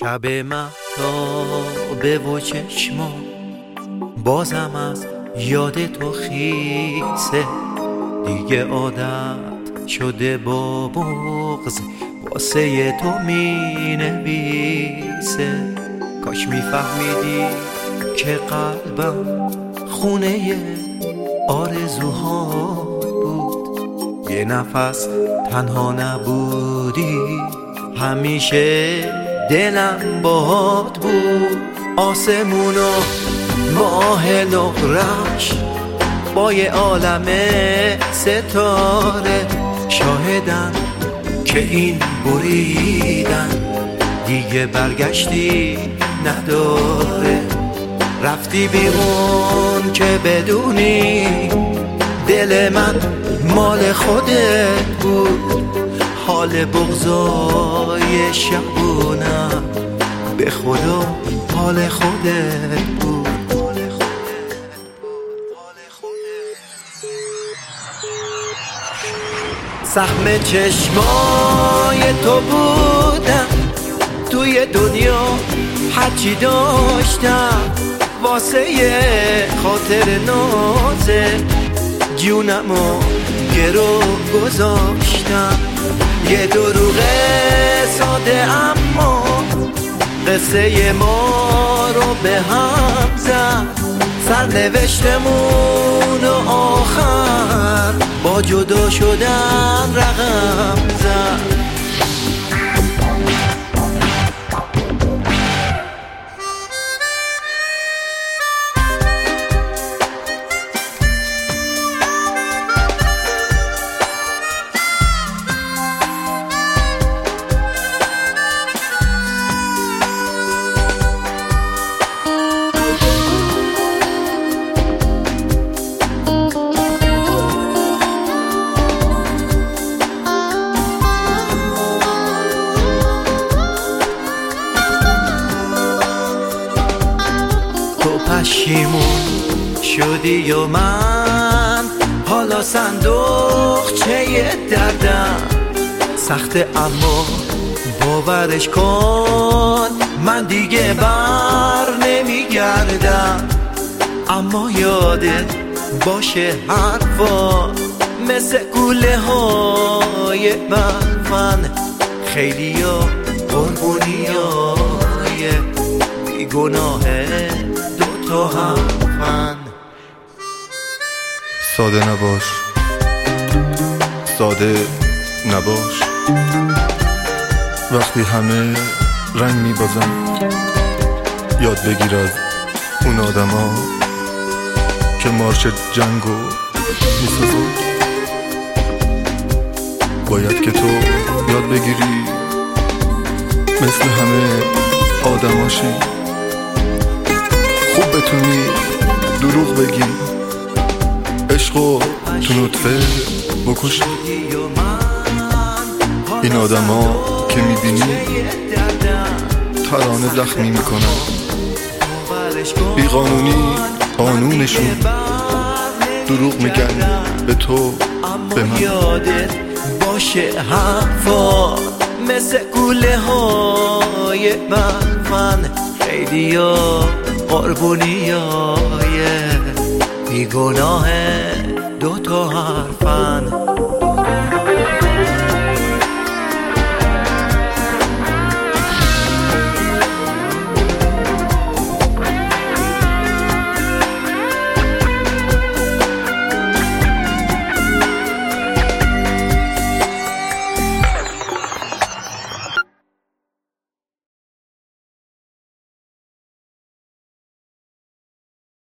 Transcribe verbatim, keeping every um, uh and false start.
شب مهتابه و چشما بازم از یاد تو خیسه، دیگه عادت شده با بغض واسه تو می نویسه. کاش می فهمیدی که قلبم خونه آرزوها بود، یه نفس تنها نبودی همیشه دلم باهات بود. آسمون و ماه نقرش با یه عالم ستاره شاهدن که این بریدن دیگه برگشتی نداره. رفتی بیرون که بدونی دل من مال خودت بود، حال بغضای شبونم به خدا حال خودت بود. سهم چشمای تو بودم توی دنیا، هرچی داشتم واسه یه خاطر نازه جونمو گرو گذاشتم. یه دروغ ساده اما قصه ما رو به هم زد، سرنوشتمون و آخر با جدا شدن رقم زد. پشیمون شدی و من حالا صندوقچه دردم سخته، اما باورش کن من دیگه بر نمیگردم. اما یادت باشه حرفا مثل گوله های برفن، خیلی ها قربونی های بیگناهه تو هم. ساده نباش، ساده نباش، وقتی همه رنگ میبازن یاد بگیر از اون آدم ها که مارش جنگو میسازن. باید که تو یاد بگیری مثل همه آدماشی، خوب بتونی دروغ بگی، عشقو تو نطفه بکشی. این آدم ها که میبینی ترانه زخمی میکنن، بیقانونی قانونشون، دروغ میگن به تو به من. یادت باشه حرفا مثل گوله های برفن، خیلی ها قربونی های بیگناه دوتا حرفن.